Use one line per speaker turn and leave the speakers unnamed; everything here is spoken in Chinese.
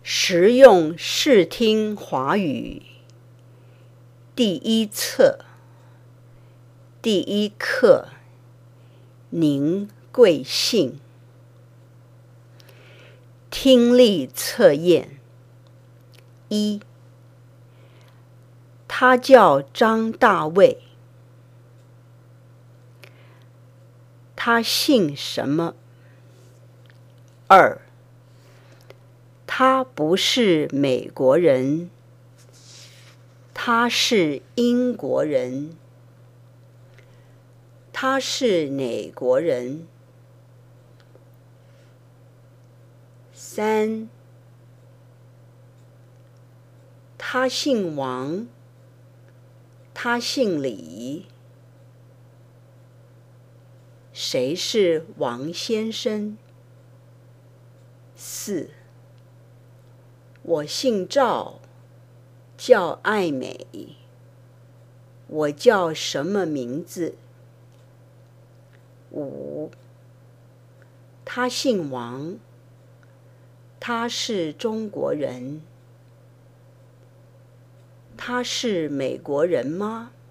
实用视听华语第一册第一课，宁贵姓。听力测验一，他叫张大卫，他姓什么？二，他不是美国人，他是英国人，他是哪国人？三，他姓王，他姓李，谁是王先生？四，我姓赵，叫爱美，我叫什么名字？五，他姓王，他是中国人，他是美国人吗？